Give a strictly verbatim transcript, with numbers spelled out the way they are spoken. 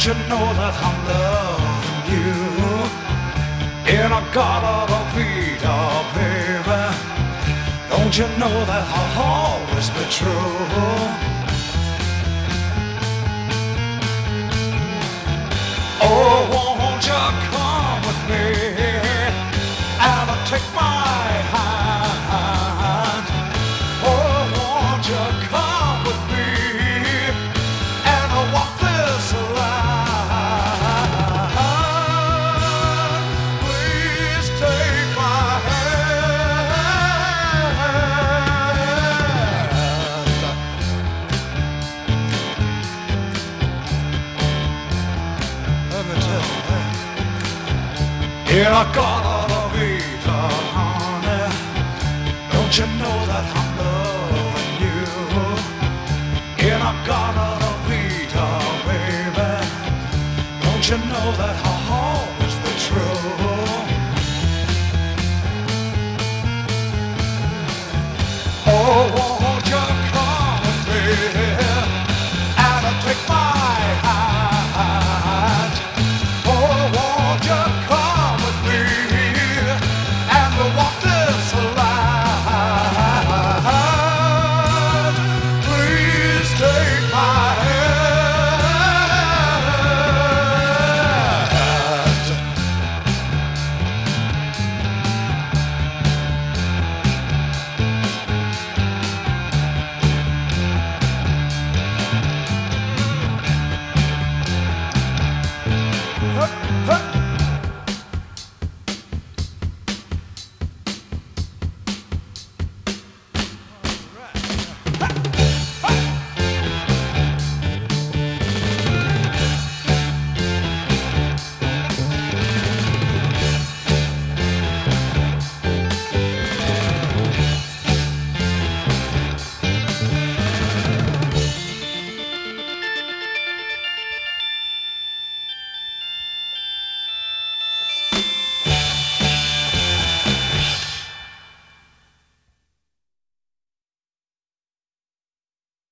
you know that I'm loving you? In a Garden of Vita, baby. Don't you know that I'll always be true? Oh, won't you come with me and take my hand? Oh, won't you come with me and walk this line? Please take my hand. Let me tell you that. In a Garden of Eden, honey, don't you know that I'm loving you? In a Garden of Eden, baby, don't you know that I'll always be true? Oh,